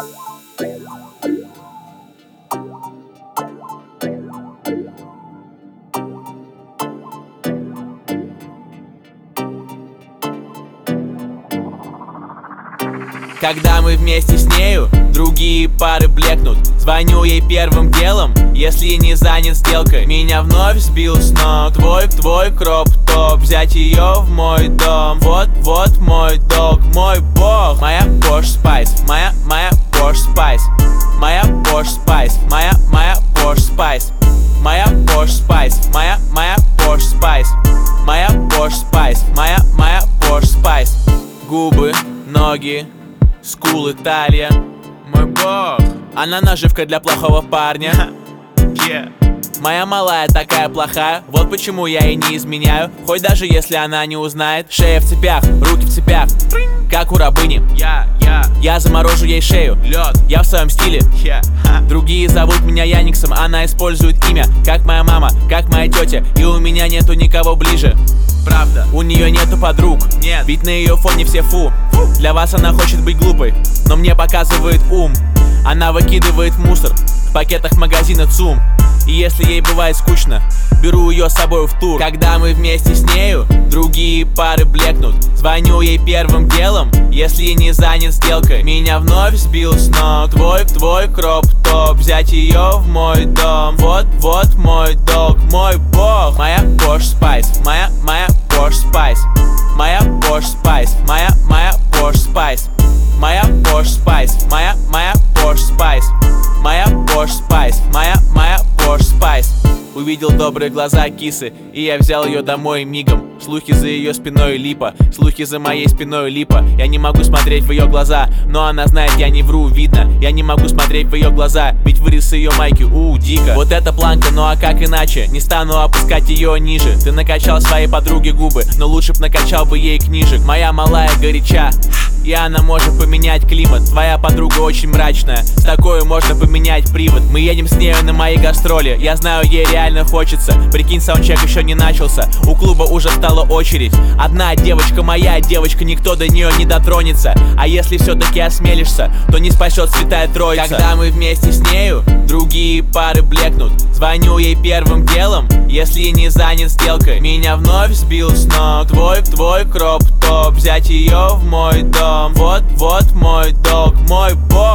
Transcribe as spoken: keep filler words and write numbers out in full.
Когда мы вместе с нею, другие пары блекнут. Звоню ей первым делом, если не занят сделкой. Меня вновь сбил с ног твой, твой кроп-топ. Взять ее в мой дом, вот, вот мой дог, мой бог. Моя Porsche Spice, моя, моя Porsche Spice. Моя Porsche Spice, моя, моя Porsche Spice. Моя Porsche Spice, моя, моя Porsche Spice. Моя Porsche Spice, моя, моя Porsche Spice. Губы, ноги, скулы, талия, мой бог. Она наживка для плохого парня. Yeah. Моя малая такая плохая, вот почему я ей не изменяю. Хоть даже если она не узнает. Шея в цепях, руки в цепях, как у рабыни. yeah, yeah. Я заморожу ей шею, лед. Я в своем стиле. yeah. Другие зовут меня Яниксом, она использует имя, как моя мама, как моя тетя. И у меня нету никого ближе. Правда, у нее нету подруг. Нет, ведь на ее фоне все фу. фу. Для вас она хочет быть глупой, но мне показывает ум. Она выкидывает мусор в пакетах магазина ЦУМ. И если ей бывает скучно, беру ее с собой в тур. Когда мы вместе с нею, другие пары блекнут. Звоню ей первым делом, если не занят сделкой. Меня вновь сбил с ног твой, твой кроп-топ. Взять ее в мой дом, вот, вот мой дог, мой бог. Моя Porsche Spice, моя, моя Porsche Spice. Моя Porsche Spice, моя, моя Porsche Spice. Моя Porsche Spice, моя, моя Porsche Spice. Моя Porsche Spice, моя, моя Porsche Spice. Увидел добрые глаза кисы, и я взял ее домой мигом. Слухи за ее спиной липа, слухи за моей спиной липа. Я не могу смотреть в ее глаза, но она знает, я не вру, видно. Я не могу смотреть в ее глаза, ведь вырез ее майки, у, дико. Вот это планка, ну а как иначе? Не стану опускать ее ниже. Ты накачал своей подруге губы, но лучше б накачал бы ей книжек. Моя малая горяча, и она может поменять климат. Твоя подруга очень мрачная, с такой можно поменять привод. Мы едем с нею на мои гастроли, я знаю, ей реально хочется. Прикинь, саундчек еще не начался, у клуба уже стала очередь. Одна девочка, моя девочка, никто до нее не дотронется. А если все-таки осмелишься, то не спасет Святая Троица. Когда мы вместе с нею, другие пары блекнут. Звоню ей первым делом, если не занят сделкой. Меня вновь сбил с ног твой, твой кроп-топ. Взять ее в мой дом, вот, вот мой дог, мой бог.